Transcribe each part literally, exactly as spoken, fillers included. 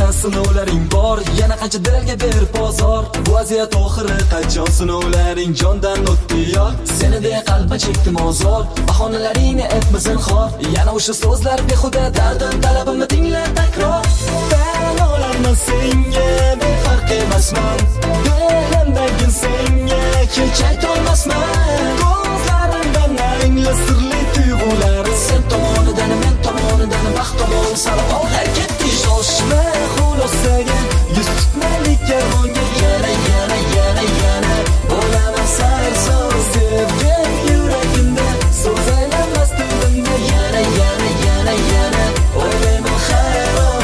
Aytolmayman sinovlaring bor, yana qancha dilga ber bozor. Bu vaziyat oxiri qachon sinovlaring jondan o'tdi yor. Seni deya qalbim chekdim ozor, bahonalaringni aytma zinhor. Yana o'sha so'zlar behuda, dardim talabimni tingla takror. Ben olaman senga, men farq emasman. Dilimdagi senga hech aytolmasman. Ko'zlarimdan nangli sirli tuyg'ular, sen tomonidan men tomonidan baxt tomon sari olg'a ketdi. Shoshma xulosaga, yuz tutmaylik karvonga. Yana yana yana yana bo'laman sarson, sevgan yuragimda so'z aylanmas dilimda. Yana yana yana yana o'ylayman hayron.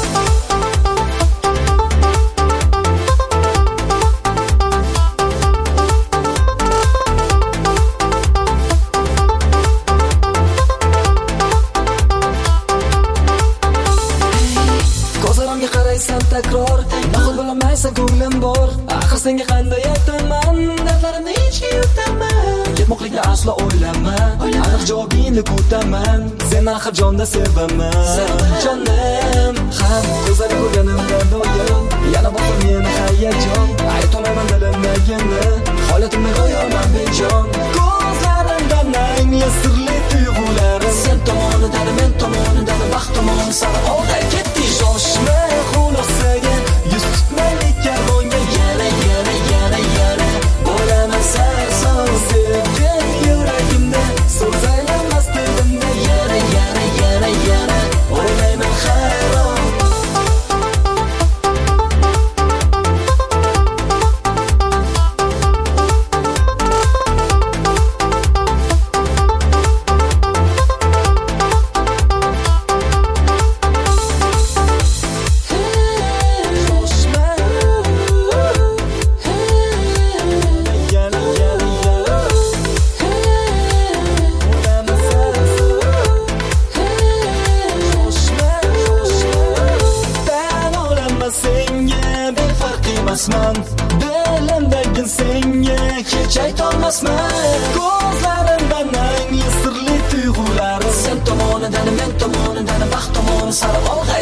Ko'zlarimga qaraysan takror, nahol bilmaysan ko'nglim bor. Axir senga qanday aytaman, dardlarimni hechga yutaman. Ketmoqlikni aslo o'ylama, aniq javobingni kutaman. Seni axir jonda sevaman, jonim. Ham ko'zlaring ko'rganimda doim, yana boqib meni hayajon. Aytolmayman dilimdagini, holatimni ro'yoman bejon. Ko'zlarimdan nangli sirli tuyg'ular, sen tomonidan men tomonidan baxt tomon sari olg'a ketdi. Shoshma xulosaga, yuz tutmaylik karvonga. Yana yana yana yana bo'laman sarson, sevgan yuragimda so'z aylanmas dilimda. Yana yana yana yana o'ylayman hayron. Dilimdagi senga hech aytolmasman. Ko'zlarimdan nangli sirli tuyg'ular, sen tomonidan men tomonidan baxt tomon sari olg'a